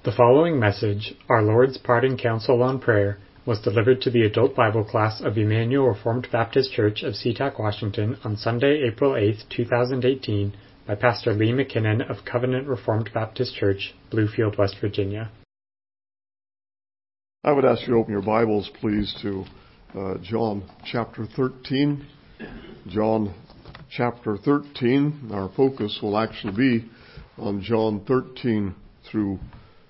The following message, Our Lord's Parting Counsel on Prayer, was delivered to the adult Bible class of Emmanuel Reformed Baptist Church of SeaTac, Washington on Sunday, April 8, 2018 by Pastor Lee McKinnon of Covenant Reformed Baptist Church, Bluefield, West Virginia. I would ask you to open your Bibles, please, to John chapter 13. John chapter 13. Our focus will actually be on John 13 through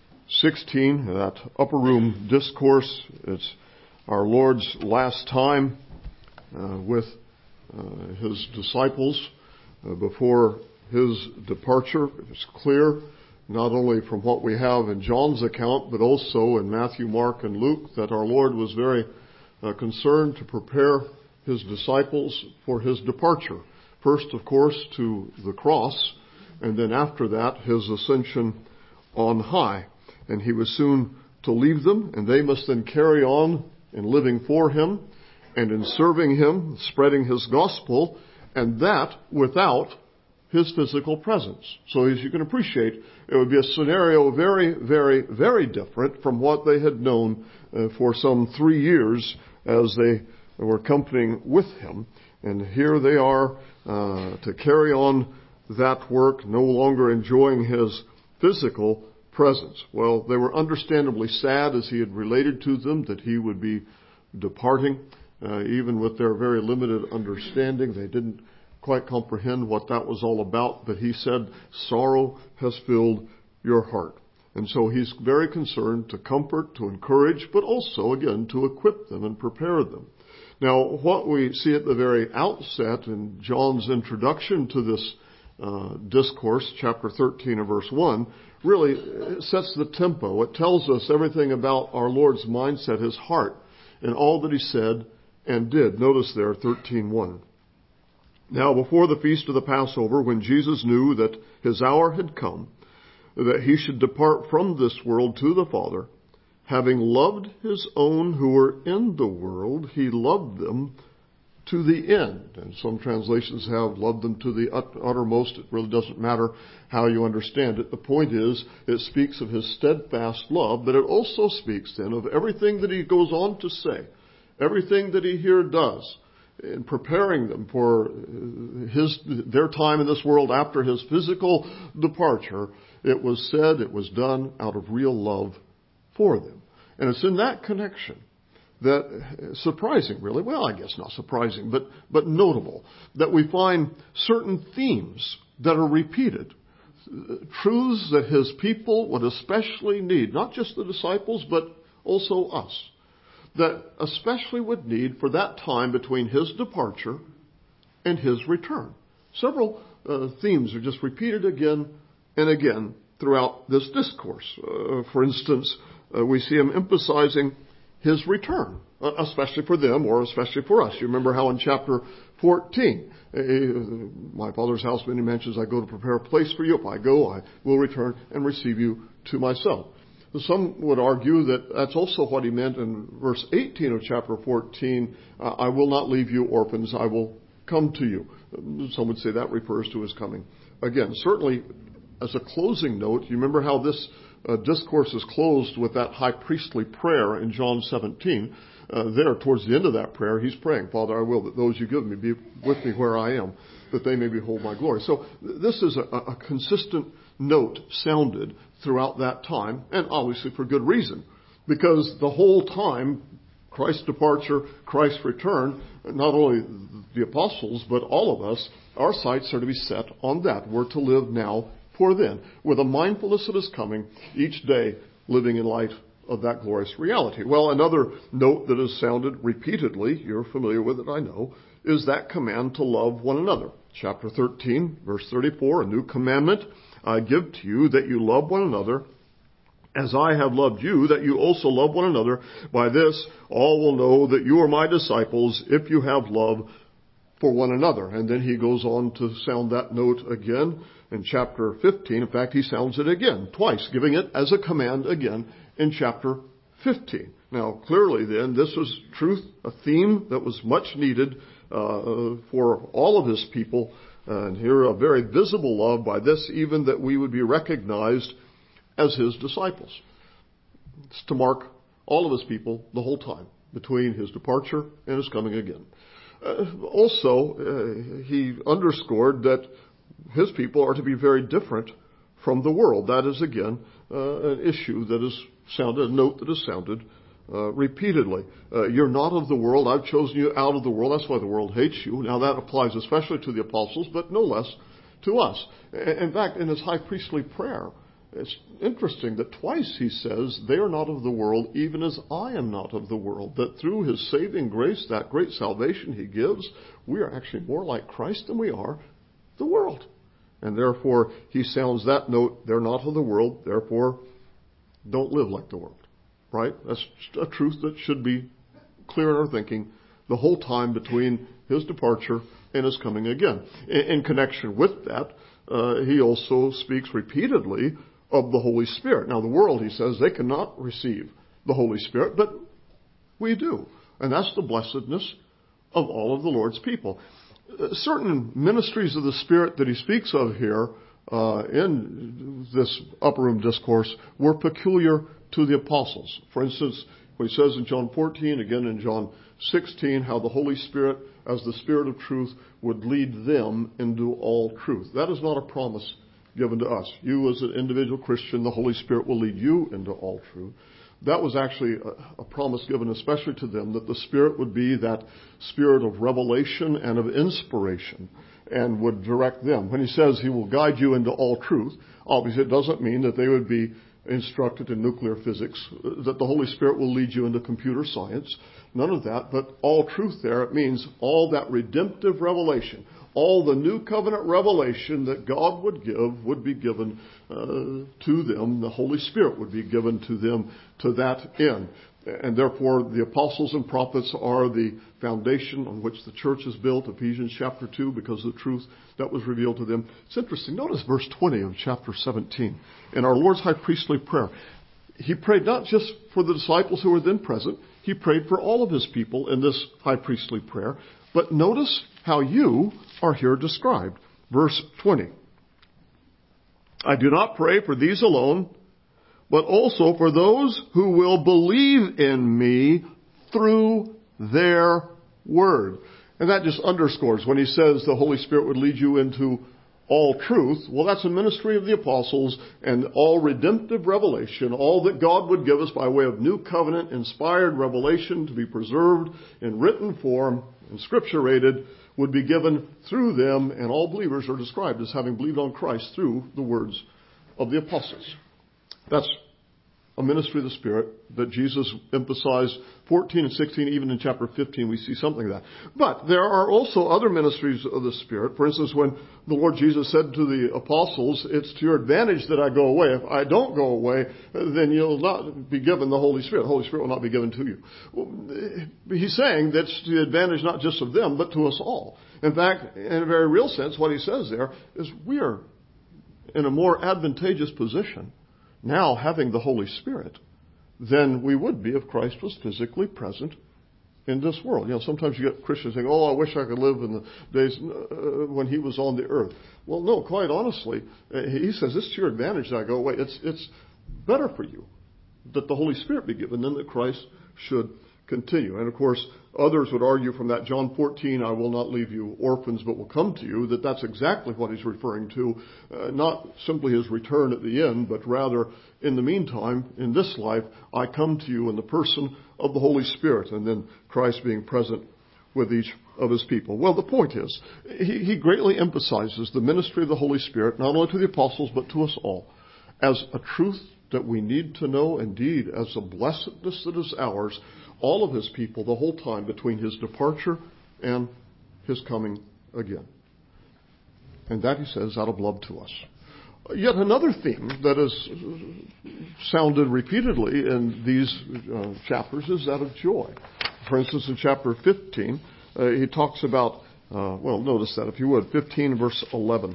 16, that upper room discourse. It's our Lord's last time with His disciples before His departure. It's clear, not only from what we have in John's account, but also in Matthew, Mark, and Luke, that our Lord was very concerned to prepare His disciples for His departure. First, of course, to the cross, and then after that, His ascension on high. And He was soon to leave them, and they must then carry on in living for Him and in serving Him, spreading His gospel, and that without His physical presence. So as you can appreciate, it would be a scenario very, very, very different from what they had known for some 3 years as they were accompanying with Him. And here they are to carry on that work, no longer enjoying His physical presence. Well, they were understandably sad as He had related to them that He would be departing. Even with their very limited understanding, they didn't quite comprehend what that was all about. But He said, sorrow has filled your heart. And so He's very concerned to comfort, to encourage, but also, again, to equip them and prepare them. Now, what we see at the very outset in John's introduction to this discourse, chapter 13 and verse 1, really sets the tempo. It tells us everything about our Lord's mindset, His heart, and all that He said and did. Notice there, 13:1. Now, before the feast of the Passover, when Jesus knew that His hour had come, that He should depart from this world to the Father, having loved His own who were in the world, He loved them to the end. And some translations have loved them to the uttermost. It really doesn't matter how you understand it. The point is, it speaks of His steadfast love, but it also speaks then of everything that He goes on to say, everything that He here does in preparing them for their time in this world after His physical departure. It was said, it was done out of real love for them. And it's in that connection that surprising, really, well, I guess not surprising, but notable, that we find certain themes that are repeated, truths that His people would especially need, not just the disciples, but also us, that especially would need for that time between His departure and His return. Several themes are just repeated again and again throughout this discourse. For instance, we see Him emphasizing His return, especially for them or especially for us. You remember how in chapter 14, my Father's house many mansions, I go to prepare a place for you. If I go, I will return and receive you to myself. Some would argue that that's also what He meant in verse 18 of chapter 14, I will not leave you orphans, I will come to you. Some would say that refers to His coming. Again, certainly as a closing note, you remember how this discourse is closed with that high priestly prayer in John 17. There, towards the end of that prayer, He's praying, Father, I will that those you give me be with me where I am, that they may behold my glory. So this is a consistent note sounded throughout that time, and obviously for good reason, because the whole time, Christ's departure, Christ's return, not only the apostles, but all of us, our sights are to be set on that. We're to live now for then, with a mindfulness of His coming each day, living in light of that glorious reality. Well, another note that is sounded repeatedly, you're familiar with it, I know, is that command to love one another. Chapter 13, verse 34, a new commandment I give to you, that you love one another as I have loved you, that you also love one another. By this, all will know that you are my disciples if you have love for one another. And then He goes on to sound that note again in chapter 15. In fact, He sounds it again, twice, giving it as a command again in chapter 15. Now, clearly then, this was truth, a theme that was much needed for all of His people. And here a very visible love by this, even that we would be recognized as his disciples. It's to mark all of his people the whole time between his departure and his coming again. Also, he underscored that his people are to be very different from the world. That is, again, an issue that is sounded, a note that is sounded repeatedly. You're not of the world. I've chosen you out of the world. That's why the world hates you. Now, that applies especially to the apostles, but no less to us. In fact, in his high priestly prayer, it's interesting that twice he says, they are not of the world, even as I am not of the world. That through his saving grace, that great salvation he gives, we are actually more like Christ than we are the world. And therefore, he sounds that note, they're not of the world, therefore, don't live like the world. Right? That's a truth that should be clear in our thinking the whole time between his departure and his coming again. In connection with that, he also speaks repeatedly of the Holy Spirit. Now, the world, he says, they cannot receive the Holy Spirit, but we do. And that's the blessedness of all of the Lord's people. Certain ministries of the Spirit that he speaks of here in this upper room discourse were peculiar to the apostles. For instance, when he says in John 14, again in John 16, how the Holy Spirit, as the Spirit of truth, would lead them into all truth. That is not a promise given to us. You as an individual Christian, the Holy Spirit will lead you into all truth. That was actually a promise given especially to them, that the Spirit would be that spirit of revelation and of inspiration and would direct them. When he says he will guide you into all truth, obviously it doesn't mean that they would be instructed in nuclear physics, that the Holy Spirit will lead you into computer science. None of that, but all truth there, it means all that redemptive revelation, all the new covenant revelation that God would give would be given to them. The Holy Spirit would be given to them to that end. And therefore, the apostles and prophets are the foundation on which the church is built, Ephesians chapter 2, because of the truth that was revealed to them. It's interesting. Notice verse 20 of chapter 17. In our Lord's high priestly prayer, he prayed not just for the disciples who were then present, he prayed for all of his people in this high priestly prayer. But notice how you are here described. Verse 20. I do not pray for these alone, but also for those who will believe in me through their word. And that just underscores when he says the Holy Spirit would lead you into all truth. Well, that's a ministry of the apostles, and all redemptive revelation, all that God would give us by way of new covenant inspired revelation to be preserved in written form and scripturated, would be given through them, and all believers are described as having believed on Christ through the words of the apostles. That's a ministry of the Spirit that Jesus emphasized 14 and 16, even in chapter 15 we see something of that. But there are also other ministries of the Spirit. For instance, when the Lord Jesus said to the apostles, it's to your advantage that I go away. If I don't go away, then you'll not be given the Holy Spirit. The Holy Spirit will not be given to you. Well, he's saying that's to the advantage not just of them, but to us all. In fact, in a very real sense, what he says there is we are in a more advantageous position now having the Holy Spirit than we would be if Christ was physically present in this world. You know, sometimes you get Christians saying, I wish I could live in the days when he was on the earth. Well, no, quite honestly, he says, it's to your advantage that I go away. It's better for you that the Holy Spirit be given than that Christ should continue. And of course, others would argue from that John 14, I will not leave you orphans, but will come to you, that that's exactly what he's referring to. Not simply his return at the end, but rather in the meantime, in this life, I come to you in the person of the Holy Spirit, and then Christ being present with each of his people. Well, the point is, he greatly emphasizes the ministry of the Holy Spirit, not only to the apostles, but to us all, as a truth that we need to know, indeed, as a blessedness that is ours, all of his people, the whole time between his departure and his coming again. And that, he says, out of love to us. Yet another theme that is sounded repeatedly in these chapters is that of joy. For instance, in chapter 15, he talks about, notice that if you would, 15 verse 11.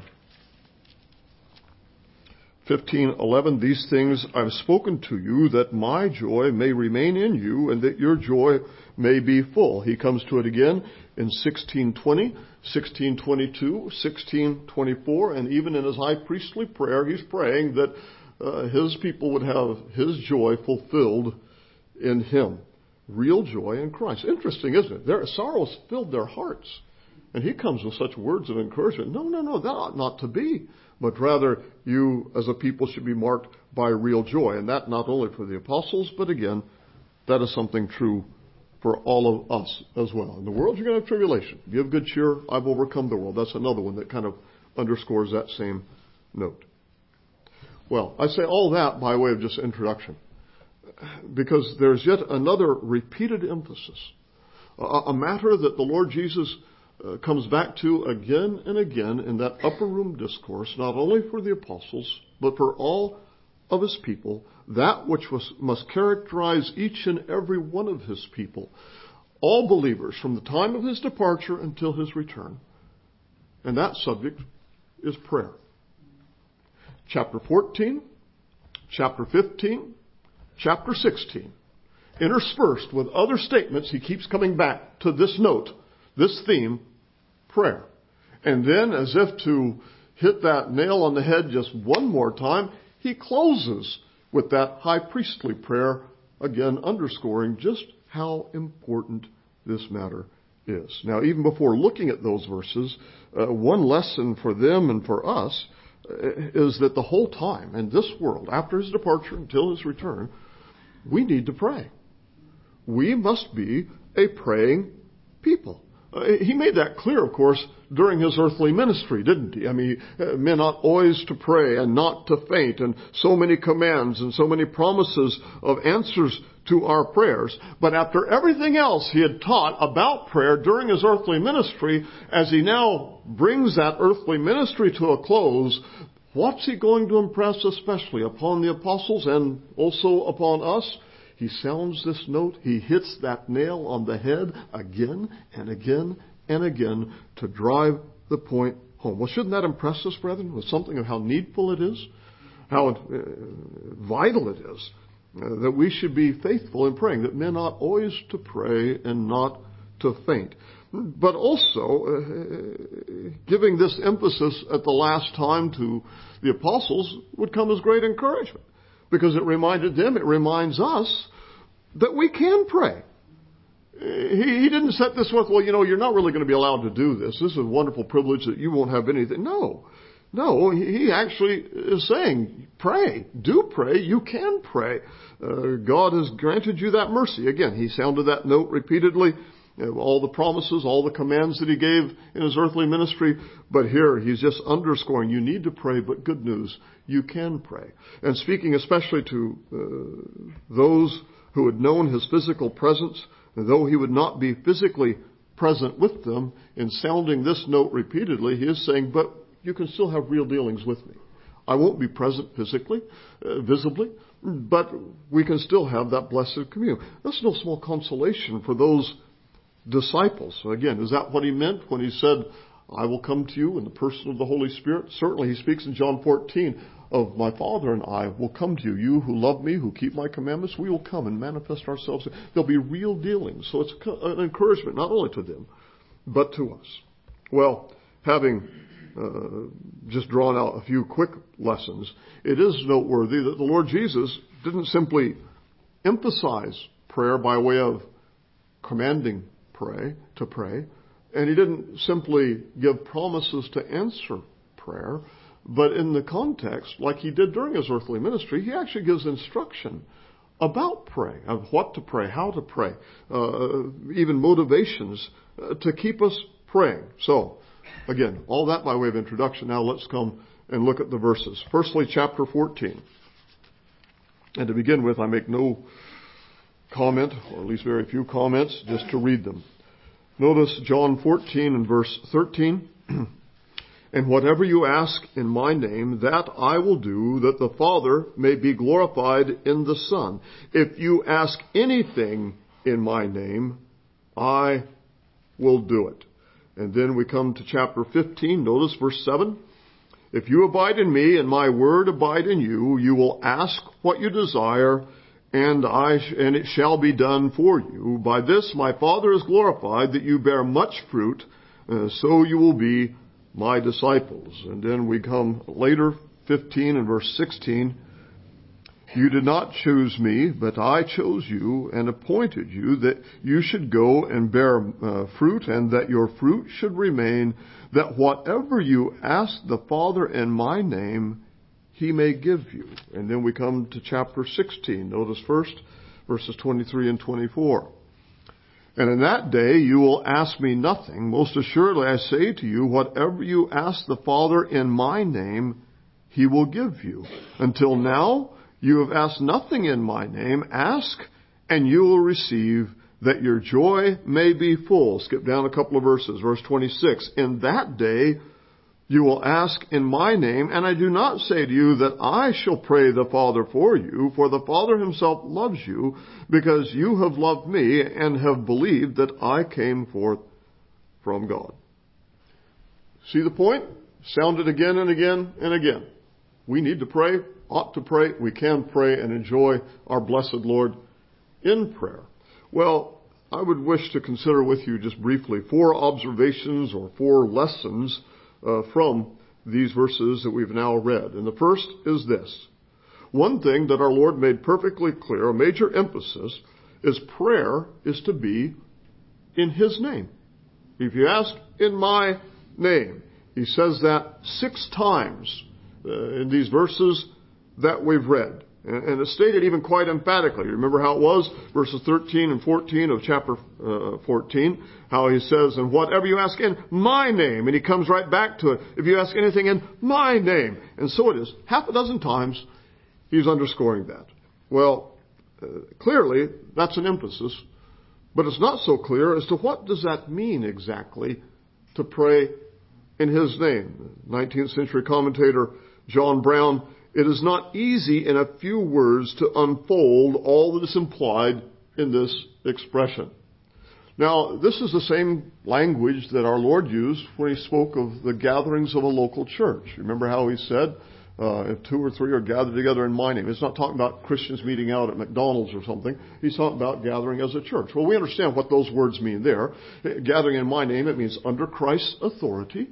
15:11, these things I've spoken to you, that my joy may remain in you, and that your joy may be full. He comes to it again in 16:20, 16:22, 16:24, and even in his high priestly prayer, he's praying that His people would have His joy fulfilled in Him. Real joy in Christ. Interesting, isn't it? Their sorrows filled their hearts. And He comes with such words of encouragement. No, that ought not to be. But rather, you as a people should be marked by real joy. And that not only for the apostles, but again, that is something true for all of us as well. In the world, you're going to have tribulation. Be of good cheer. I've overcome the world. That's another one that kind of underscores that same note. Well, I say all that by way of just introduction, because there's yet another repeated emphasis, a matter that the Lord Jesus comes back to again and again in that upper room discourse, not only for the apostles, but for all of His people, that which must characterize each and every one of His people, all believers from the time of His departure until His return. And that subject is prayer. Chapter 14, chapter 15, chapter 16, interspersed with other statements, He keeps coming back to this note, this theme, prayer. And then, as if to hit that nail on the head just one more time, He closes with that high priestly prayer, again underscoring just how important this matter is. Now, even before looking at those verses, one lesson for them and for us is that the whole time in this world, after His departure until His return, we need to pray. We must be a praying people. He made that clear, of course, during His earthly ministry, didn't He? I mean, men ought always to pray and not to faint, and so many commands and so many promises of answers to our prayers. But after everything else He had taught about prayer during His earthly ministry, as He now brings that earthly ministry to a close, what's He going to impress especially upon the apostles and also upon us? He sounds this note. He hits that nail on the head again and again and again to drive the point home. Well, shouldn't that impress us, brethren, with something of how needful it is, how vital it is, that we should be faithful in praying, that men ought always to pray and not to faint. But also, giving this emphasis at the last time to the apostles would come as great encouragement, because it reminded them, it reminds us, that we can pray. He didn't set this with, well, you're not really going to be allowed to do this. This is a wonderful privilege that you won't have anything. No, he actually is saying, pray. Do pray. You can pray. God has granted you that mercy. Again, He sounded that note repeatedly. All the promises, all the commands that He gave in His earthly ministry. But here, He's just underscoring, you need to pray, but good news, you can pray. And speaking especially to those who had known His physical presence, and though He would not be physically present with them, in sounding this note repeatedly, He is saying, but you can still have real dealings with me. I won't be present physically, visibly, but we can still have that blessed communion. That's no small consolation for those disciples. So again, is that what He meant when He said, I will come to you in the person of the Holy Spirit? Certainly He speaks in John 14 of my Father and I will come to you. You who love me, who keep my commandments, we will come and manifest ourselves. There'll be real dealings. So it's an encouragement not only to them, but to us. Well, having just drawn out a few quick lessons, it is noteworthy that the Lord Jesus didn't simply emphasize prayer by way of commanding to pray, and He didn't simply give promises to answer prayer, but in the context, like He did during His earthly ministry, He actually gives instruction about praying, of what to pray, how to pray, even motivations to keep us praying. So, again, all that by way of introduction. Now let's come and look at the verses. Firstly, chapter 14. And to begin with, I make no comment, or at least very few comments, just to read them. Notice John 14 and verse 13. And whatever you ask in my name, that I will do, that the Father may be glorified in the Son. If you ask anything in my name, I will do it. And then we come to chapter 15. Notice verse 7. If you abide in me and my word abide in you, you will ask what you desire, and it shall be done for you. By this my Father is glorified, that you bear much fruit, so you will be my disciples. And then we come later, 15 and verse 16, You did not choose me, but I chose you and appointed you that you should go and bear fruit, and that your fruit should remain, that whatever you ask the Father in my name, He may give you. And then we come to chapter 16. Notice first verses 23 and 24. And in that day you will ask me nothing. Most assuredly I say to you, whatever you ask the Father in my name, He will give you. Until now, you have asked nothing in my name. Ask, and you will receive, that your joy may be full. Skip down a couple of verses. Verse 26. In that day you will ask in my name, and I do not say to you that I shall pray the Father for you, for the Father himself loves you, because you have loved me and have believed that I came forth from God. See the point? Sound it again and again and again. We need to pray, ought to pray, we can pray and enjoy our blessed Lord in prayer. Well, I would wish to consider with you just briefly 4 observations or 4 lessons from these verses that we've now read. And the first is this. One thing that our Lord made perfectly clear, a major emphasis, is prayer is to be in His name. If you ask in my name, He says that 6 times in these verses that we've read. And it's stated even quite emphatically. Remember how it was? Verses 13 and 14 of chapter 14. How He says, and whatever you ask in my name. And He comes right back to it. If you ask anything in my name. And so it is. Half a dozen times He's underscoring that. Well, clearly that's an emphasis. But it's not so clear as to what does that mean exactly to pray in His name. 19th century commentator John Brown, it is not easy in a few words to unfold all that is implied in this expression. Now, this is the same language that our Lord used when He spoke of the gatherings of a local church. Remember how He said, if 2 or 3 are gathered together in my name. It's not talking about Christians meeting out at McDonald's or something. He's talking about gathering as a church. Well, we understand what those words mean there. Gathering in my name, it means under Christ's authority,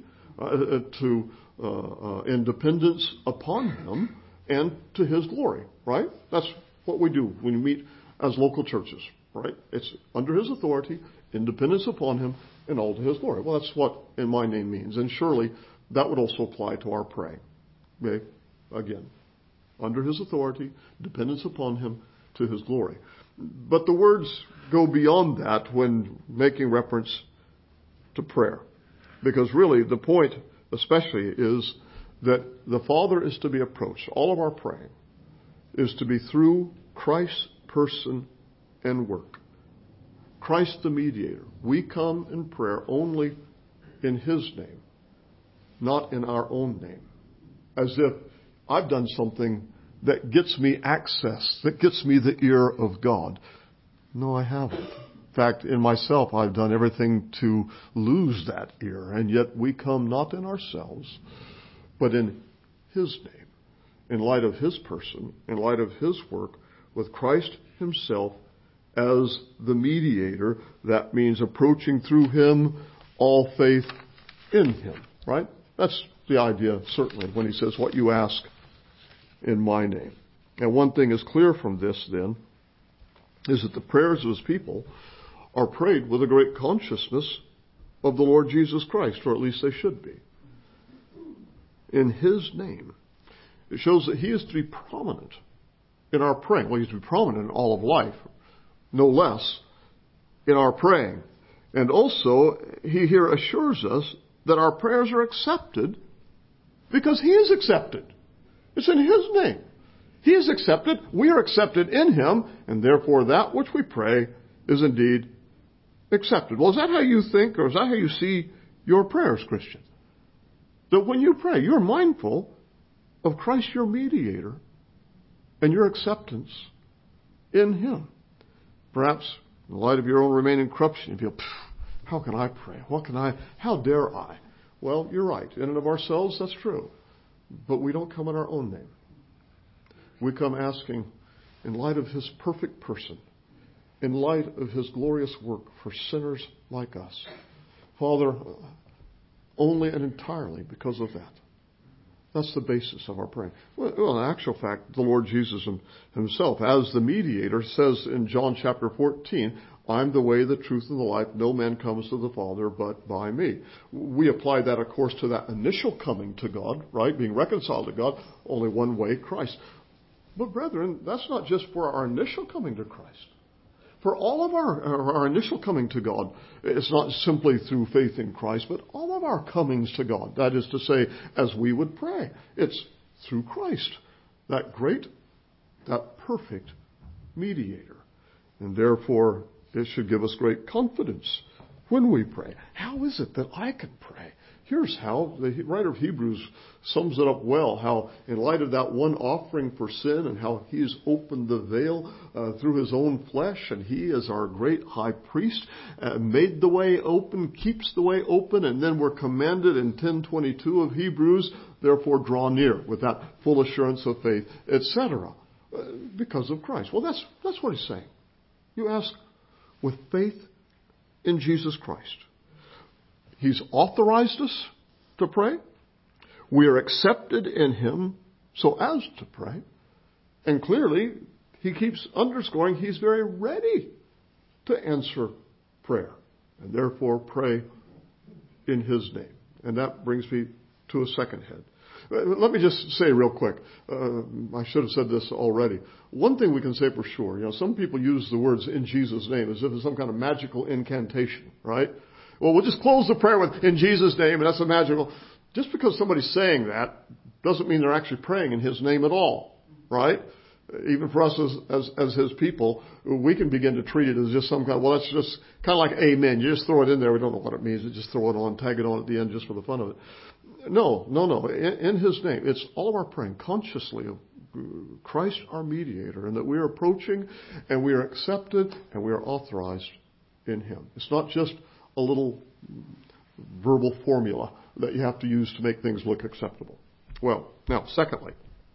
in dependence upon Him and to His glory, right? That's what we do when we meet as local churches, right? It's under His authority, in dependence upon Him, and all to His glory. Well, that's what in my name means. And surely that would also apply to our praying. Okay? Again, under His authority, dependence upon Him, to His glory. But the words go beyond that when making reference to prayer. Because really the point especially is that the Father is to be approached. All of our praying is to be through Christ's person and work. Christ the mediator. We come in prayer only in His name, not in our own name. As if I've done something that gets me access, that gets me the ear of God. No, I haven't. In fact, in myself, I've done everything to lose that ear. And yet we come not in ourselves, but in His name, in light of His person, in light of His work, with Christ Himself as the mediator. That means approaching through Him all faith in Him, right? That's the idea, certainly, when He says, what you ask in my name. And one thing is clear from this, then, is that the prayers of His people are prayed with a great consciousness of the Lord Jesus Christ, or at least they should be. In His name. It shows that He is to be prominent in our praying. Well, He's to be prominent in all of life, no less in our praying. And also, He here assures us that our prayers are accepted because He is accepted. It's in His name. He is accepted. We are accepted in Him, and therefore that which we pray is indeed accepted. Well, is that how you think, or is that how you see your prayers, Christian? That when you pray, you're mindful of Christ, your mediator, and your acceptance in Him. Perhaps, in light of your own remaining corruption, you feel, how can I pray? How dare I? Well, you're right. In and of ourselves, that's true. But we don't come in our own name. We come asking, in light of His perfect person, in light of His glorious work for sinners like us. Father, only and entirely because of that, That's the basis of our praying. Well, in actual fact, the Lord Jesus himself, as the mediator, says in John chapter 14, I'm the way, the truth, and the life. No man comes to the Father but by me. We apply that, of course, to that initial coming to God, right? Being reconciled to God, only one way, Christ. But brethren, that's not just for our initial coming to Christ. For all of our initial coming to God, it's not simply through faith in Christ, but all of our comings to God. That is to say, as we would pray, it's through Christ, that great, that perfect mediator. And therefore, it should give us great confidence when we pray. How is it that I can pray? Here's how. The writer of Hebrews sums it up well, how in light of that one offering for sin and how he has opened the veil through his own flesh, and he is our great high priest, made the way open, keeps the way open, and then we're commanded in 10:22 of Hebrews, therefore draw near with that full assurance of faith, etc. Because of Christ. Well, that's what he's saying. You ask with faith in Jesus Christ. He's authorized us to pray. We are accepted in him so as to pray. And clearly, he keeps underscoring he's very ready to answer prayer. And therefore, pray in his name. And that brings me to a second head. Let me just say real quick. I should have said this already. One thing we can say for sure, some people use the words in Jesus' name as if it's some kind of magical incantation, right? Well, we'll just close the prayer with in Jesus' name, and that's a magical. Just because somebody's saying that doesn't mean they're actually praying in his name at all, right? Even for us as his people, we can begin to treat it as just some kind, well, that's just kind of like amen. You just throw it in there. We don't know what it means. You just throw it on, tag it on at the end just for the fun of it. No. In his name, it's all of our praying consciously of Christ our mediator, and that we are approaching and we are accepted and we are authorized in him. It's not just a little verbal formula that you have to use to make things look acceptable. Well, now, secondly,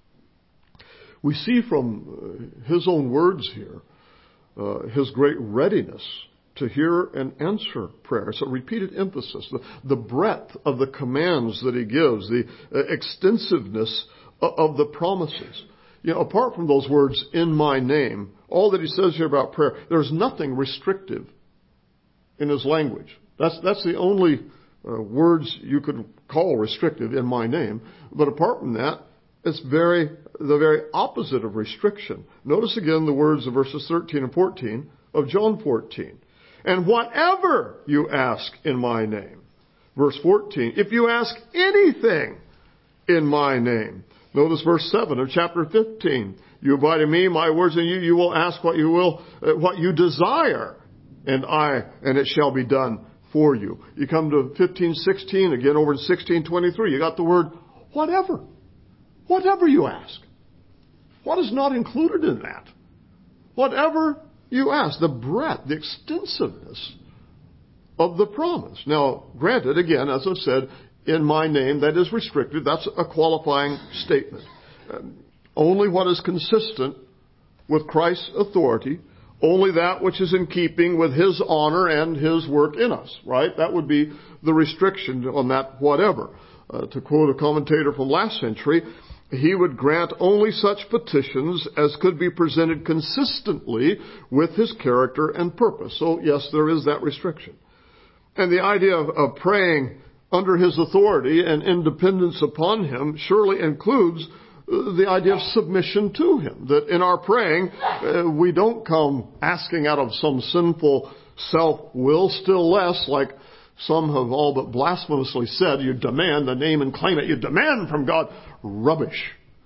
we see from his own words here his great readiness to hear and answer prayer. It's a repeated emphasis. The breadth of the commands that he gives, the extensiveness of the promises. Apart from those words, in my name, all that he says here about prayer, there's nothing restrictive in his language. That's the only words you could call restrictive, in my name. But apart from that, it's the very opposite of restriction. Notice again the words of verses 13 and 14 of John 14. And whatever you ask in my name. Verse 14, if you ask anything in my name. Notice verse 7 of chapter 15. You abide in me, my words in you, you will ask what you will, what you desire. And it shall be done for you. You come to 15:16, again over in 16:23, you got the word whatever. Whatever you ask. What is not included in that? Whatever you ask. The breadth, the extensiveness of the promise. Now, granted, again, as I've said, in my name, that is restricted. That's a qualifying statement. Only what is consistent with Christ's authority, only that which is in keeping with his honor and his work in us, right? That would be the restriction on that whatever. To quote a commentator from last century, he would grant only such petitions as could be presented consistently with his character and purpose. So, yes, there is that restriction. And the idea of praying under his authority and independence upon him surely includes the idea of submission to him. That in our praying, we don't come asking out of some sinful self-will, still less, like some have all but blasphemously said, you demand the name and claim it. You demand from God. Rubbish.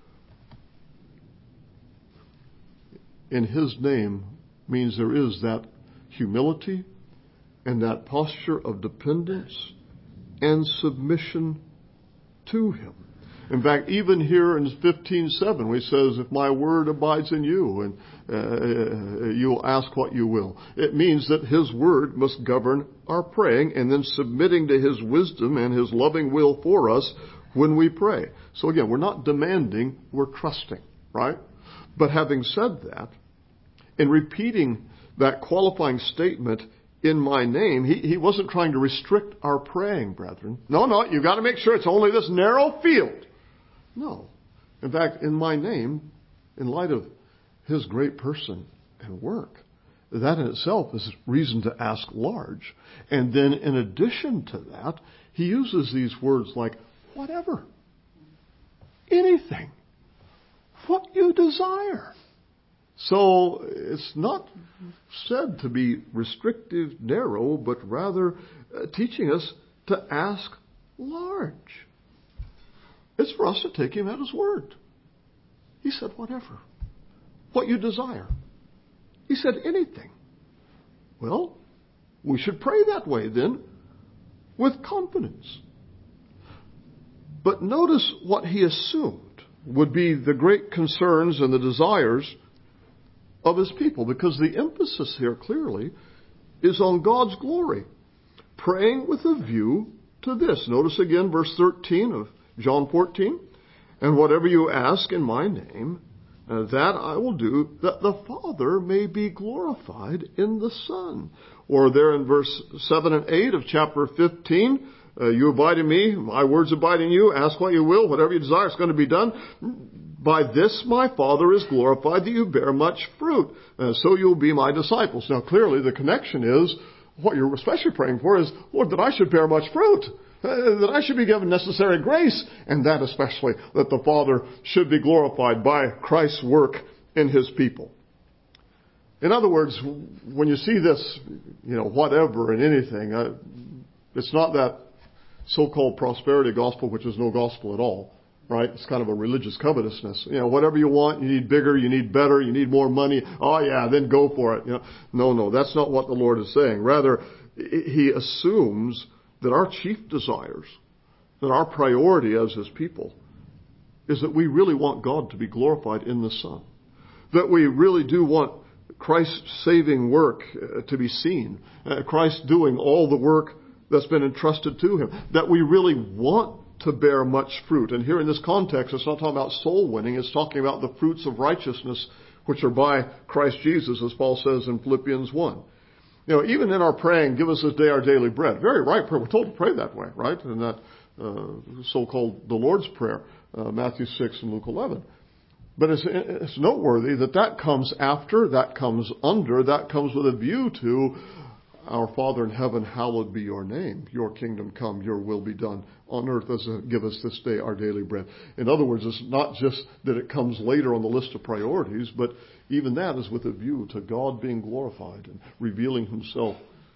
In his name means there is that humility and that posture of dependence and submission to him. In fact, even here in 15:7, where he says, if my word abides in you, and you'll ask what you will. It means that his word must govern our praying, and then submitting to his wisdom and his loving will for us when we pray. So again, we're not demanding, we're trusting, right? But having said that, in repeating that qualifying statement, in my name, he wasn't trying to restrict our praying, brethren. No, you've got to make sure it's only this narrow field. No. In fact, in my name, in light of His great person and work, that in itself is reason to ask large. And then in addition to that, He uses these words like, whatever, anything, what you desire. So it's not said to be restrictive, narrow, but rather teaching us to ask large. It's for us to take Him at His word. He said, whatever, what you desire. He said, anything. Well, we should pray that way then, with confidence. But notice what He assumed would be the great concerns and the desires of His people, because the emphasis here clearly is on God's glory, praying with a view to this. Notice again verse 13 of John 14, and whatever you ask in my name, that I will do, that the Father may be glorified in the Son. Or there in verse 7 and 8 of chapter 15, you abide in me, my words abide in you, ask what you will, whatever you desire is going to be done. By this my Father is glorified, that you bear much fruit, so you'll be my disciples. Now clearly the connection is, what you're especially praying for is, Lord, that I should bear much fruit. That I should be given necessary grace, and that especially, that the Father should be glorified by Christ's work in His people. In other words, when you see this, whatever and anything, it's not that so-called prosperity gospel, which is no gospel at all, right? It's kind of a religious covetousness. Whatever you want, you need bigger, you need better, you need more money. Oh yeah, then go for it. No, that's not what the Lord is saying. Rather, He assumes that our chief desires, that our priority as His people, is that we really want God to be glorified in the Son. That we really do want Christ's saving work to be seen. Christ doing all the work that's been entrusted to Him. That we really want to bear much fruit. And here in this context, it's not talking about soul winning, it's talking about the fruits of righteousness which are by Christ Jesus, as Paul says in Philippians 1. Even in our praying, give us this day our daily bread. Very right prayer. We're told to pray that way, right? In that so-called the Lord's Prayer, Matthew 6 and Luke 11. But it's noteworthy that comes after, that comes under, that comes with a view to our Father in heaven, hallowed be your name. Your kingdom come, your will be done on earth as give us this day our daily bread. In other words, it's not just that it comes later on the list of priorities, but even that is with a view to God being glorified and revealing Himself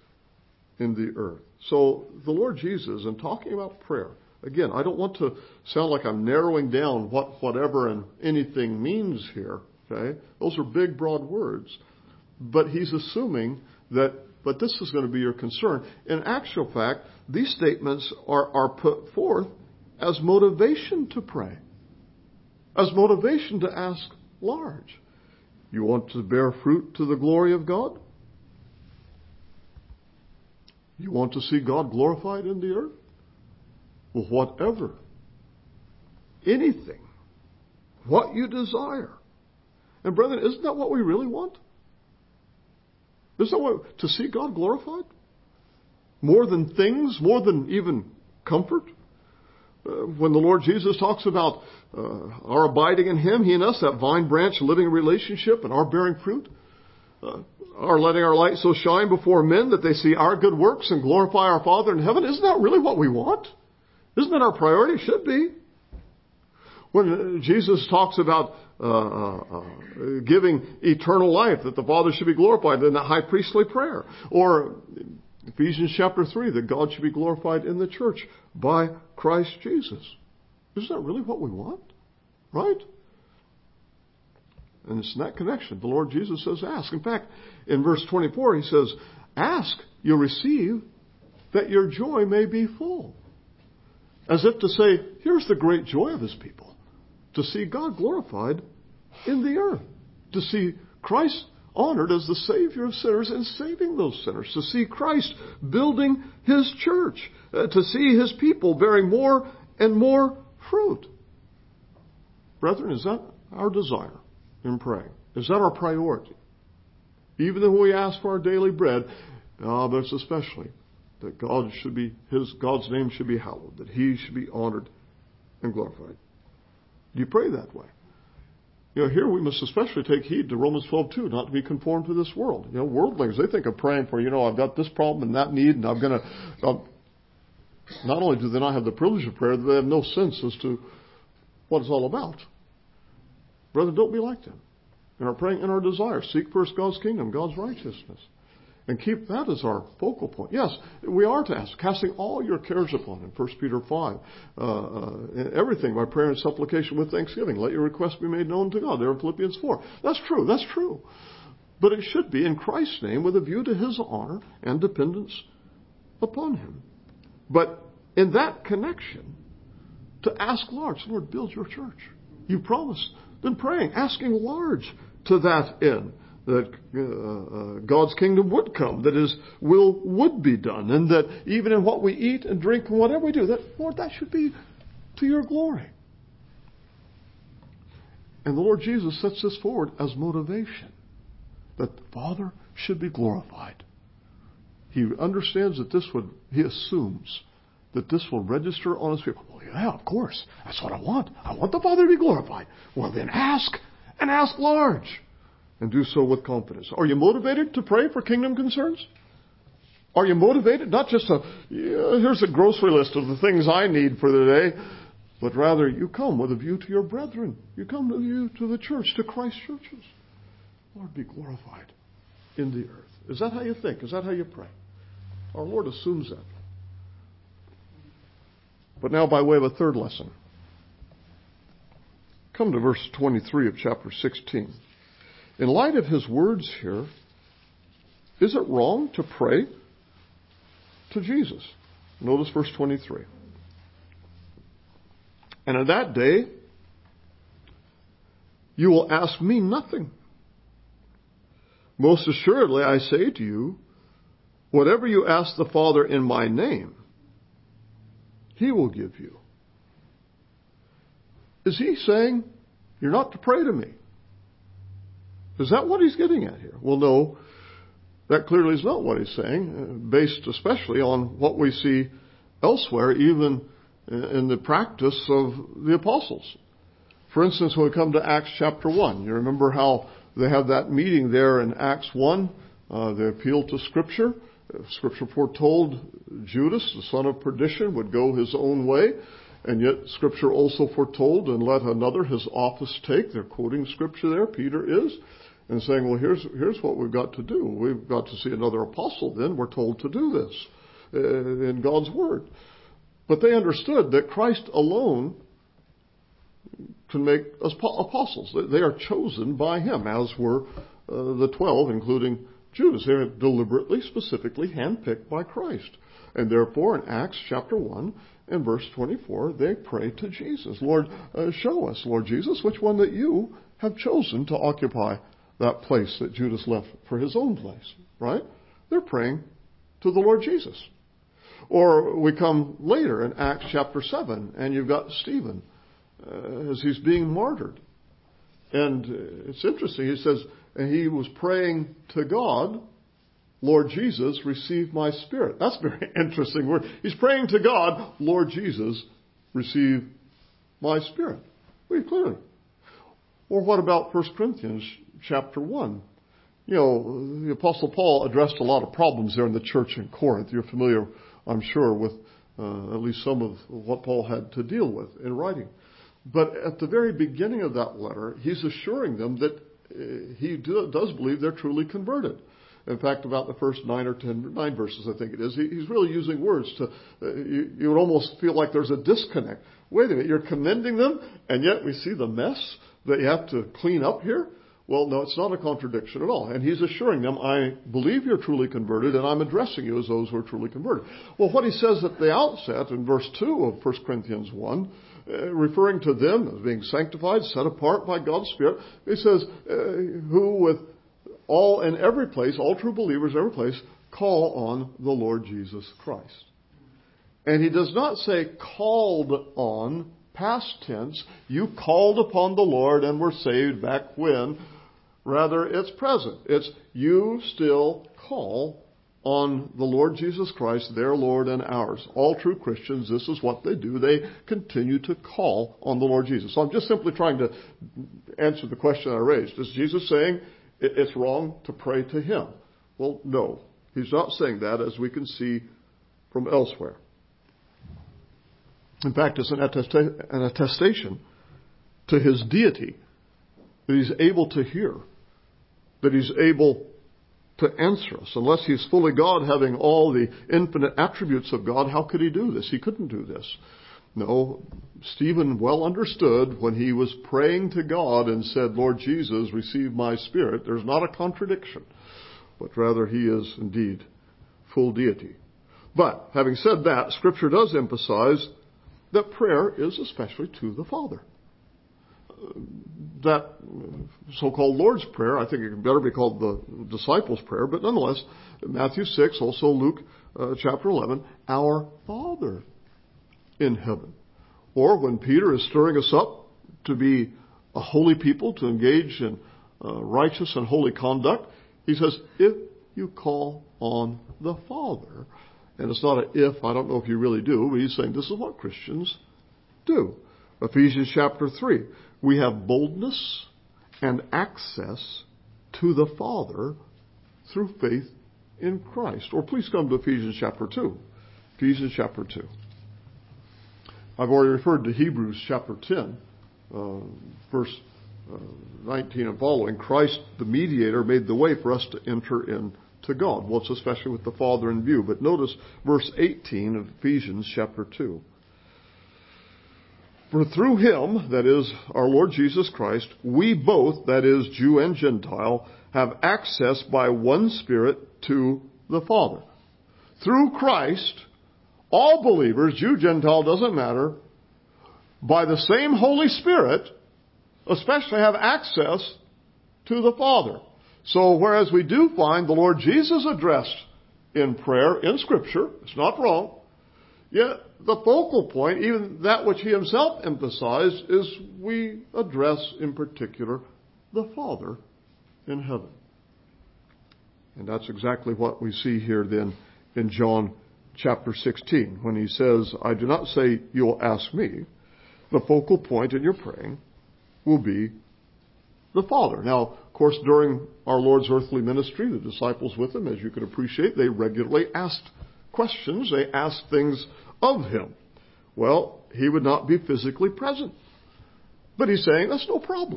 in the earth. So the Lord Jesus, in talking about prayer, again, I don't want to sound like I'm narrowing down what whatever and anything means here. Okay, those are big, broad words. But He's assuming that, but this is going to be your concern. In actual fact, these statements are put forth as motivation to pray, as motivation to ask large. You want to bear fruit to the glory of God? You want to see God glorified in the earth? Well, whatever, anything, what you desire. And brethren, isn't that what we really want? Isn't that what, to see God glorified? More than things, more than even comfort? When the Lord Jesus talks about our abiding in Him, He and us, that vine branch living relationship, and our bearing fruit, our letting our light so shine before men that they see our good works and glorify our Father in heaven, isn't that really what we want? Isn't that our priority? It should be. When Jesus talks about giving eternal life, that the Father should be glorified in that high priestly prayer, or Ephesians chapter 3, that God should be glorified in the church by Christ Jesus. Isn't that really what we want? Right? And it's in that connection. The Lord Jesus says, ask. In fact, in verse 24, He says, ask, you'll receive, that your joy may be full. As if to say, here's the great joy of His people. To see God glorified in the earth. To see Christ honored as the Savior of sinners and saving those sinners. To see Christ building His church. To see His people bearing more and more fruit. Brethren, is that our desire in praying? Is that our priority? Even when we ask for our daily bread, but it's especially that God's name should be hallowed, that He should be honored and glorified. Do you pray that way? Here we must especially take heed to Romans 12:2, not to be conformed to this world. Worldlings, they think of praying for, I've got this problem and that need, and I'm going to... not only do they not have the privilege of prayer, they have no sense as to what it's all about. Brethren, don't be like them. In our praying and our desire, seek first God's kingdom, God's righteousness. And keep that as our focal point. Yes, we are to ask, casting all your cares upon Him, 1 Peter 5. Everything by prayer and supplication with thanksgiving. Let your requests be made known to God. There in Philippians 4. That's true. But it should be in Christ's name with a view to His honor and dependence upon Him. But in that connection, to ask large, Lord, build your church. You promised. Then praying, asking large to that end, that God's kingdom would come, that His will would be done, and that even in what we eat and drink and whatever we do, that, Lord, that should be to your glory. And the Lord Jesus sets this forward as motivation, that the Father should be glorified. He understands that He assumes that this will register on His people. Well, yeah, of course. That's what I want. I want the Father to be glorified. Well, then ask, and ask large. And do so with confidence. Are you motivated to pray for kingdom concerns? Are you motivated? Not just here's a grocery list of the things I need for the day, but rather you come with a view to your brethren. You come with a view to the church, to Christ's churches. Lord, be glorified in the earth. Is that how you think? Is that how you pray? Our Lord assumes that. But now by way of a third lesson. Come to verse 23 of chapter 16. In light of His words here, is it wrong to pray to Jesus? Notice verse 23. And on that day, you will ask me nothing. Most assuredly, I say to you, whatever you ask the Father in my name, He will give you. Is He saying, you're not to pray to me? Is that what He's getting at here? Well, no, that clearly is not what He's saying, based especially on what we see elsewhere, even in the practice of the apostles. For instance, when we come to Acts chapter 1, you remember how they have that meeting there in Acts 1, they appeal to Scripture. Scripture foretold Judas, the son of perdition, would go his own way. And yet Scripture also foretold, and let another his office take. They're quoting Scripture there, Peter is, and saying, well, here's what we've got to do. We've got to see another apostle then. We're told to do this in God's Word. But they understood that Christ alone can make us apostles. They are chosen by Him, as were the 12, including Judas. They were deliberately, specifically handpicked by Christ. And therefore, in Acts chapter 1 and verse 24, they pray to Jesus. Lord, show us, Lord Jesus, which one that you have chosen to occupy that place that Judas left for his own place. Right? They're praying to the Lord Jesus. Or we come later in Acts chapter 7, and you've got Stephen as he's being martyred. And it's interesting. He says, and he was praying to God, Lord Jesus, receive my spirit. That's a very interesting word. He's praying to God, Lord Jesus, receive my spirit. Very clearly. Or what about 1 Corinthians chapter 1? The Apostle Paul addressed a lot of problems there in the church in Corinth. You're familiar, I'm sure, with at least some of what Paul had to deal with in writing. But at the very beginning of that letter, he's assuring them that he does believe they're truly converted. In fact, about the first 9 verses, I think it is, he's really using words to, you would almost feel like there's a disconnect. Wait a minute, you're commending them, and yet we see the mess that you have to clean up here? Well, no, it's not a contradiction at all. And he's assuring them, I believe you're truly converted, and I'm addressing you as those who are truly converted. Well, what he says at the outset in verse 2 of 1 Corinthians 1, referring to them as being sanctified, set apart by God's Spirit, he says, who with all in every place, all true believers in every place, call on the Lord Jesus Christ. And he does not say called on, past tense, you called upon the Lord and were saved back when. Rather, it's present. It's you still call on the Lord Jesus Christ, their Lord and ours. All true Christians, this is what they do. They continue to call on the Lord Jesus. So I'm just simply trying to answer the question I raised. Is Jesus saying it's wrong to pray to Him? Well, no. He's not saying that, as we can see from elsewhere. In fact, it's an attestation to His deity, that He's able to hear, that He's able to answer us. Unless He's fully God, having all the infinite attributes of God, how could He do this? He couldn't do this. No, Stephen well understood when he was praying to God and said, Lord Jesus, receive my spirit. There's not a contradiction, but rather He is indeed full deity. But having said that, Scripture does emphasize that prayer is especially to the Father. That so-called Lord's Prayer, I think it better be called the disciples' prayer, but nonetheless, Matthew 6, also Luke chapter 11, our Father in heaven. Or when Peter is stirring us up to be a holy people, to engage in righteous and holy conduct, he says, if you call on the Father. And it's not an if, I don't know if you really do, but he's saying this is what Christians do. Ephesians chapter 3. We have boldness and access to the Father through faith in Christ. Or please come to Ephesians chapter 2. Ephesians chapter 2. I've already referred to Hebrews chapter 10, verse 19 and following. Christ, the mediator, made the way for us to enter into God. Well, it's especially with the Father in view. But notice verse 18 of Ephesians chapter 2. For through Him, that is, our Lord Jesus Christ, we both, that is, Jew and Gentile, have access by one Spirit to the Father. Through Christ, all believers, Jew, Gentile, doesn't matter, by the same Holy Spirit, especially have access to the Father. So whereas we do find the Lord Jesus addressed in prayer in Scripture, it's not wrong, yet the focal point, even that which He Himself emphasized, is we address in particular the Father in heaven. And that's exactly what we see here then in John chapter 16, when He says, I do not say you'll ask me. The focal point in your praying will be the Father. Now, of course, during our Lord's earthly ministry, the disciples with Him, as you can appreciate, they regularly asked questions. They asked things of Him. Well, He would not be physically present. But He's saying that's no problem.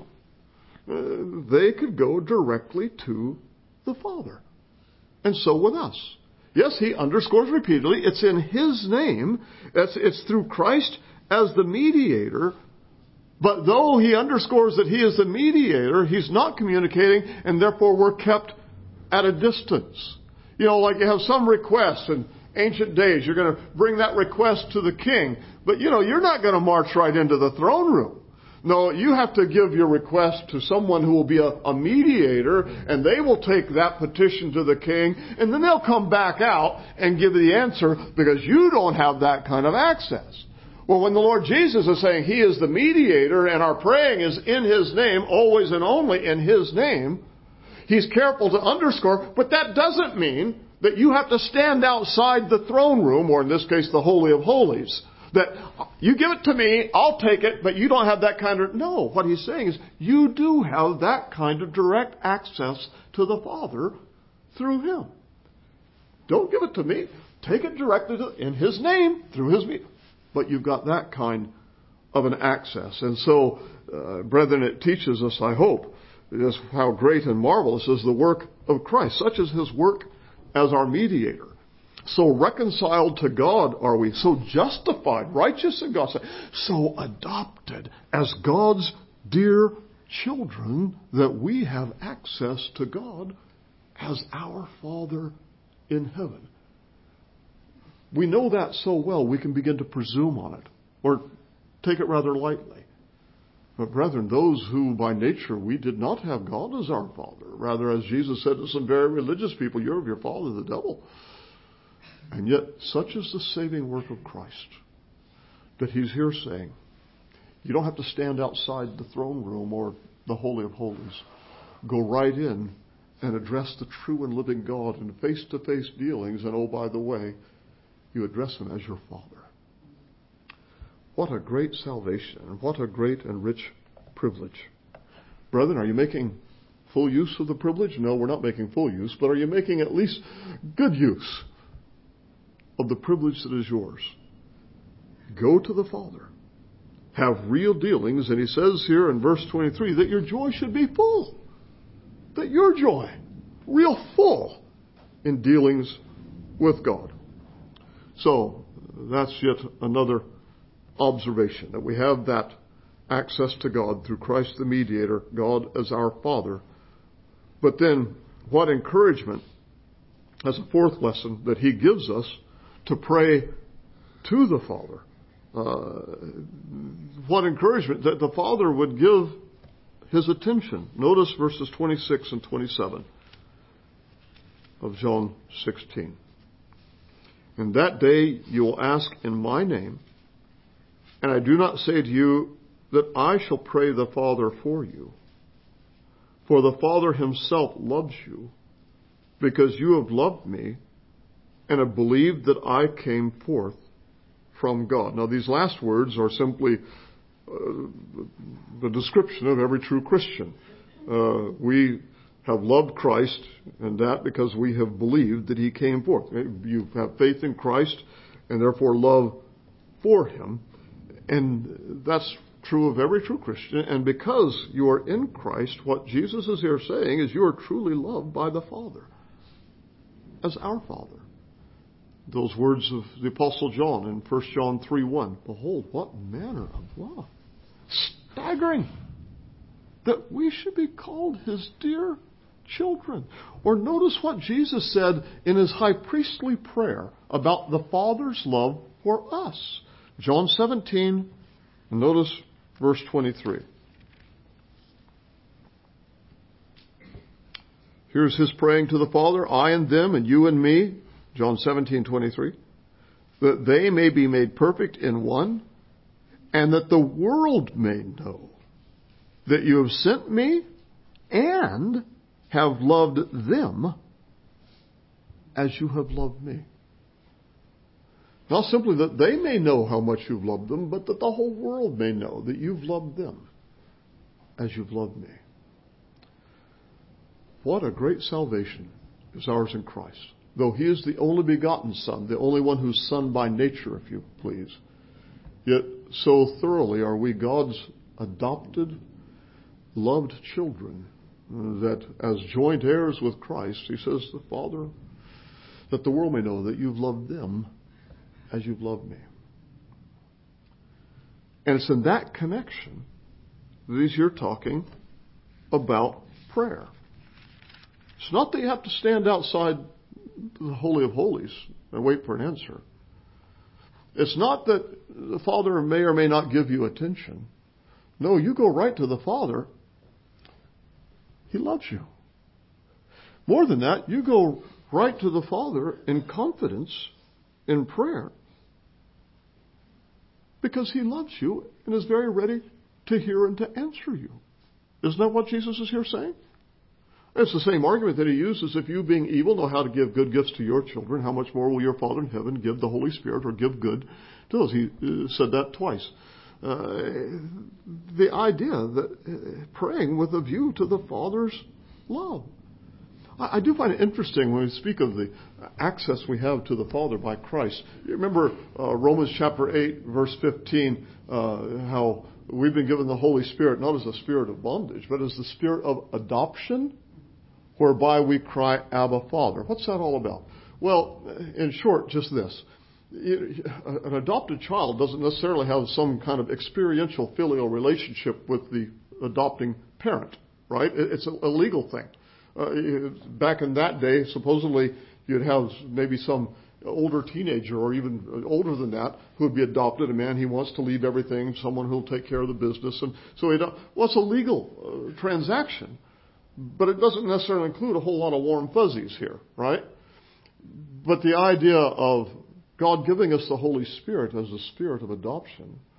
They could go directly to the Father. And so with us. Yes, He underscores repeatedly, it's in His name, it's through Christ as the mediator. But though He underscores that He is the mediator, He's not communicating, and therefore we're kept at a distance. You know, like you have some requests in ancient days, you're going to bring that request to the king. But, you're not going to march right into the throne room. No, you have to give your request to someone who will be a mediator, and they will take that petition to the king, and then they'll come back out and give the answer because you don't have that kind of access. Well, when the Lord Jesus is saying He is the mediator and our praying is in His name, always and only in His name, He's careful to underscore, but that doesn't mean that you have to stand outside the throne room, or in this case, the Holy of Holies. That you give it to me, I'll take it, but you don't have that kind of... No, what He's saying is you do have that kind of direct access to the Father through Him. Don't give it to me. Take it directly in His name, through His name. But you've got that kind of an access. And so, brethren, it teaches us, I hope, just how great and marvelous is the work of Christ. Such is His work as our mediator. So reconciled to God are we, so justified, righteous in God's sight, so adopted as God's dear children that we have access to God as our Father in heaven. We know that so well we can begin to presume on it or take it rather lightly. But brethren, those who by nature we did not have God as our Father, rather as Jesus said to some very religious people, you're of your father the devil. And yet, such is the saving work of Christ that He's here saying, you don't have to stand outside the throne room or the Holy of Holies. Go right in and address the true and living God in face-to-face dealings. And oh, by the way, you address Him as your Father. What a great salvation, and what a great and rich privilege. Brethren, are you making full use of the privilege? No, we're not making full use, but are you making at least good use of the privilege that is yours? Go to the Father. Have real dealings, and He says here in verse 23 that your joy should be full. That your joy, real full in dealings with God. So, that's yet another observation, that we have that access to God through Christ the mediator, God as our Father. But then, what encouragement, as a fourth lesson, that He gives us to pray to the Father. What encouragement that the Father would give His attention. Notice verses 26 and 27 of John 16. In that day you will ask in my name, and I do not say to you that I shall pray the Father for you. For the Father Himself loves you, because you have loved me and have believed that I came forth from God. Now these last words are simply the description of every true Christian. We have loved Christ, and that because we have believed that He came forth. You have faith in Christ, and therefore love for Him. And that's true of every true Christian. And because you are in Christ, what Jesus is here saying is you are truly loved by the Father, as our Father. Those words of the Apostle John in 1 John 3:1. Behold, what manner of love. Staggering that we should be called His dear children. Or notice what Jesus said in His high priestly prayer about the Father's love for us. John 17, and notice verse 23. Here's His praying to the Father, I and them and you and me, John 17:23, that they may be made perfect in one, and that the world may know that you have sent me and have loved them as you have loved me. Not simply that they may know how much you've loved them, but that the whole world may know that you've loved them as you've loved me. What a great salvation is ours in Christ. Though He is the only begotten Son, the only one who's Son by nature, if you please, yet so thoroughly are we God's adopted, loved children, that as joint heirs with Christ, He says, the Father, that the world may know that you've loved them as you've loved me. And it's in that connection that He's here talking about prayer. It's not that you have to stand outside the Holy of Holies and wait for an answer. It's not that the Father may or may not give you attention. No, you go right to the Father. He loves you. More than that, you go right to the Father in confidence, in prayer, because He loves you and is very ready to hear and to answer you. Isn't that what Jesus is here saying? It's the same argument that He uses. If you, being evil, know how to give good gifts to your children, how much more will your Father in heaven give the Holy Spirit, or give good to those? He said that twice. The idea that praying with a view to the Father's love. I do find it interesting when we speak of the access we have to the Father by Christ. You remember Romans chapter 8, verse 15, how we've been given the Holy Spirit not as a spirit of bondage, but as the spirit of adoption, whereby we cry, Abba, Father. What's that all about? Well, in short, just this. An adopted child doesn't necessarily have some kind of experiential filial relationship with the adopting parent, right? It's a legal thing. Back in that day, supposedly you'd have maybe some older teenager or even older than that who would be adopted, a man he wants to leave everything, someone who'll take care of the business. And so it's a legal transaction. But it doesn't necessarily include a whole lot of warm fuzzies here, right? But the idea of God giving us the Holy Spirit as a spirit of adoption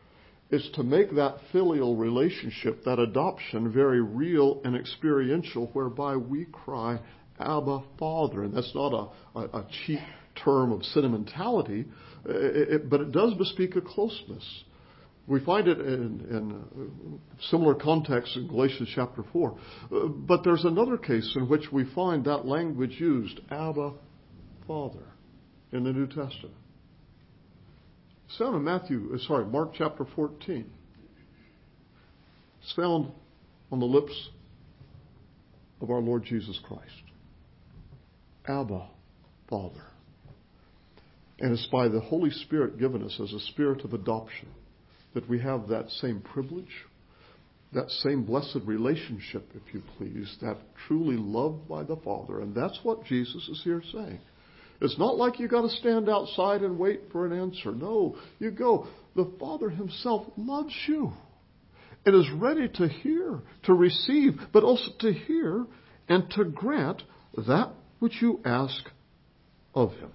is to make that filial relationship, that adoption, very real and experiential, whereby we cry, Abba, Father. And that's not a cheap term of sentimentality, but it does bespeak a closeness. We find it in similar context in Galatians chapter 4. But there's another case in which we find that language used, Abba, Father, in the New Testament. It's found in Mark chapter 14. It's found on the lips of our Lord Jesus Christ. Abba, Father. And it's by the Holy Spirit given us as a spirit of adoption that we have that same privilege, that same blessed relationship, if you please, that truly loved by the Father. And that's what Jesus is here saying. It's not like you got to stand outside and wait for an answer. No, you go. The Father himself loves you and is ready to hear, to receive, but also to hear and to grant that which you ask of him.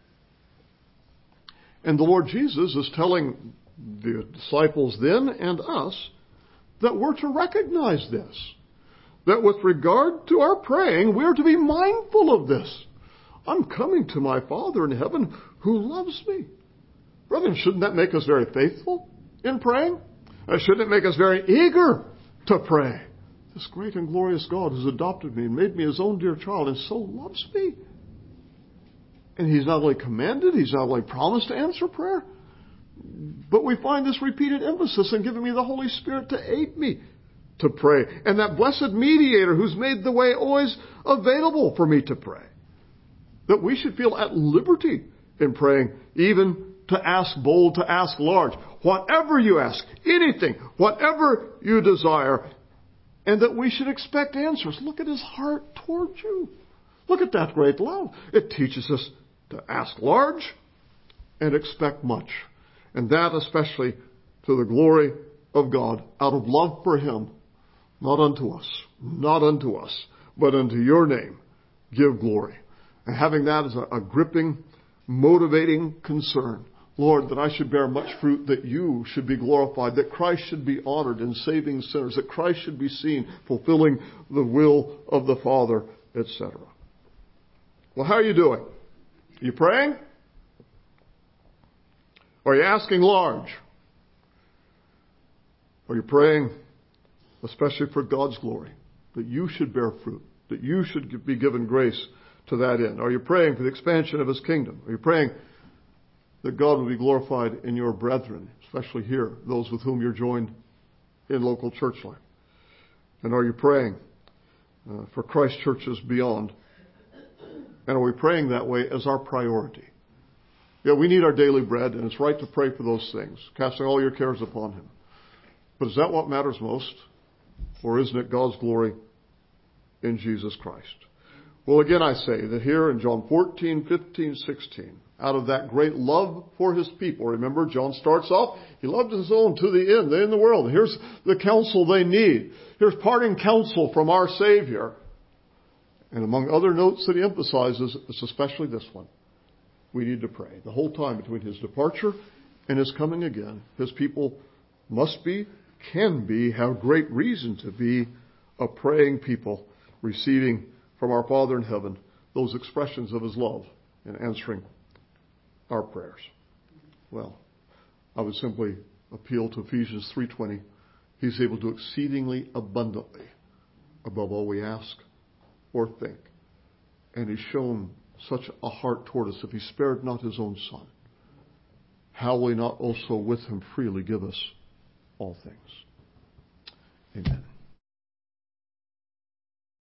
And the Lord Jesus is telling the disciples then and us that we're to recognize this. That with regard to our praying, we're to be mindful of this. I'm coming to my Father in heaven who loves me. Brethren, shouldn't that make us very faithful in praying? Shouldn't it make us very eager to pray? This great and glorious God has adopted me and made me his own dear child and so loves me. And he's not only commanded, he's not only promised to answer prayer, but we find this repeated emphasis in giving me the Holy Spirit to aid me to pray. And that blessed mediator who's made the way always available for me to pray. That we should feel at liberty in praying, even to ask bold, to ask large. Whatever you ask, anything, whatever you desire, and that we should expect answers. Look at his heart towards you. Look at that great love. It teaches us to ask large and expect much. And that especially to the glory of God, out of love for him, not unto us, but unto your name, give glory. And having that as a gripping, motivating concern. Lord, that I should bear much fruit, that you should be glorified, that Christ should be honored in saving sinners, that Christ should be seen fulfilling the will of the Father, etc. Well, how are you doing? Are you praying? Are you asking large? Are you praying, especially for God's glory, that you should bear fruit, that you should be given grace to that end? Are you praying for the expansion of his kingdom? Are you praying that God will be glorified in your brethren, especially here, those with whom you're joined in local church life? And are you praying for Christ churches beyond? And are we praying that way as our priority? Yeah, we need our daily bread, and it's right to pray for those things, casting all your cares upon him. But is that what matters most? Or isn't it God's glory in Jesus Christ? Well, again, I say that here in John 14, 15, 16, out of that great love for his people, remember, John starts off, he loved his own to the end, they in the world. Here's the counsel they need. Here's parting counsel from our Savior. And among other notes that he emphasizes, it's especially this one. We need to pray. The whole time between his departure and his coming again, his people must be, can be, have great reason to be a praying people, receiving from our Father in heaven those expressions of his love and answering our prayers. Well, I would simply appeal to Ephesians 3:20. He's able to do exceedingly abundantly above all we ask or think. And he's shown such a heart toward us. If he spared not his own Son, how will he not also with him freely give us all things? Amen.